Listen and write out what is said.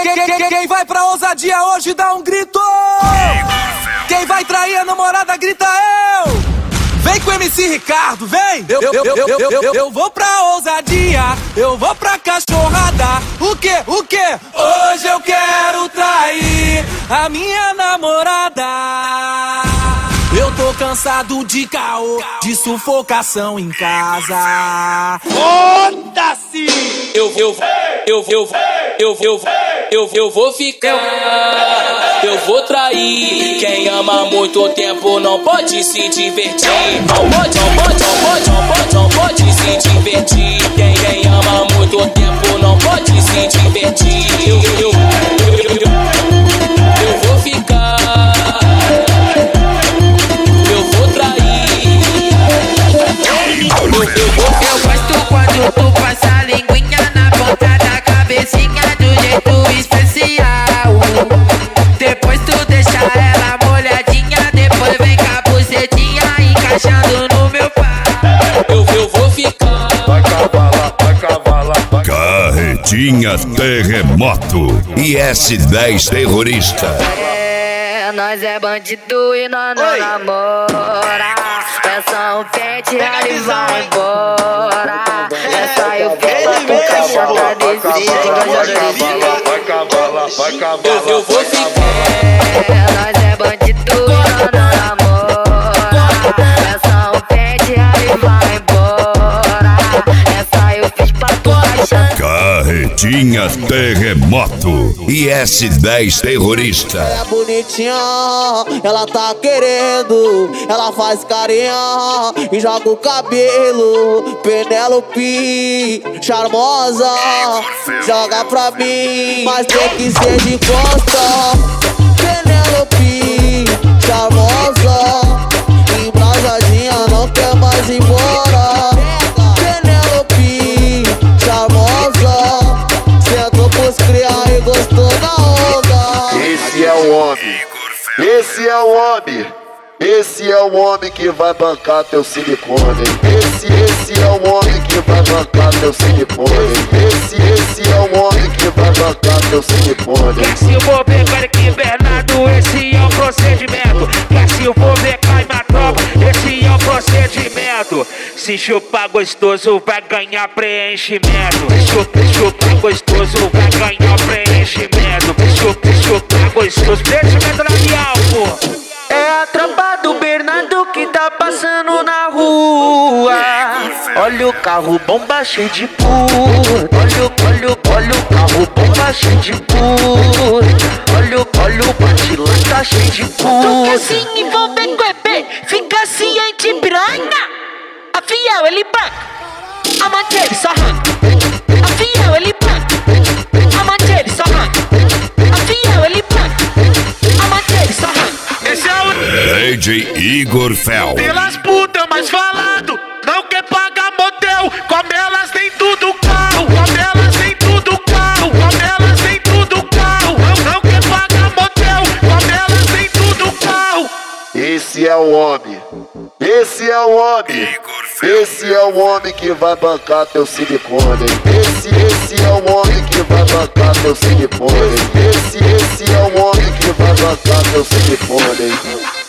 Quem vai pra ousadia hoje dá um grito. Quem vai trair a namorada grita eu. Vem com o MC Ricardo, vem! Eu vou pra ousadia, eu vou pra cachorrada. O quê? Hoje eu quero trair a minha namorada. Eu tô cansado de caô, de sufocação em casa. Foda-se! Eu vou ficar, eu vou trair. Quem ama muito tempo não pode se divertir. Não pode se divertir. Quem ama muito tempo não pode se divertir. Eu vou ficar, eu vou trair. Eu gosto quando tu passa a linguinha na ponta da cabecinha do jeito especial. Depois tu deixa ela molhadinha, depois vem com a bucetinha encaixando no meu pau. Eu vou ficar. Vai cavalar. Carretinha Terremoto e S10 Terrorista. Nós é bandido e nós não namora. Peça um pente, ele vai embora. Essa eu fiz com caixota desse Vai cavalar. Eu vou ficar. nós é bandido e nós não namora. Peça um pente, ele vai embora. Essa eu fiz pra tu caixota. Carretinha Terremoto e S10 Terrorista. É bonitinha, ela tá querendo. Ela faz carinha e joga o cabelo. Penélope, charmosa, joga pra mim, mas tem que ser de costa. Penélope, charmosa, embrasadinha, não quer mais ir embora. Penélope, charmosa, sentou pros cria e gostou da onda. Esse é o homem. Esse é o homem que vai bancar teu silicone. Esse é o homem que vai bancar teu silicone. Esse é o homem que vai bancar teu silicone. Quer se for pegar aqui, Bernardo, esse é o procedimento. Quer se for pegar na tropa, esse é o procedimento. Se chupar gostoso, vai ganhar preenchimento. Chupar gostoso, vai ganhar preenchimento. Chupar gostoso, preenchimento labial, pô. É a tropa do Bernardo que tá passando na rua. Olha o carro bomba cheio de puta. Olha o carro bomba cheio de puta. Olha o batilão tá cheio de puta. Tu quer se envolver com EP, fica ciente piranha. A fiel ele banca, a amante ele só arranca. A fiel ele banca, a amante ele só arranca. A fiel ele banca, a amante ele só arranca. Esse é o DJ Igor Fel. pelas putas mais falado, não quer pagar motel. Como elas tem tudo carro, como elas tem tudo carro, como elas tem tudo carro. Não quer pagar motel, como elas tem tudo carro. Esse é o homem. Esse é o homem que vai bancar teu silicone. Esse é o homem que vai bancar teu silicone. Esse é o homem que vai bancar teu silicone.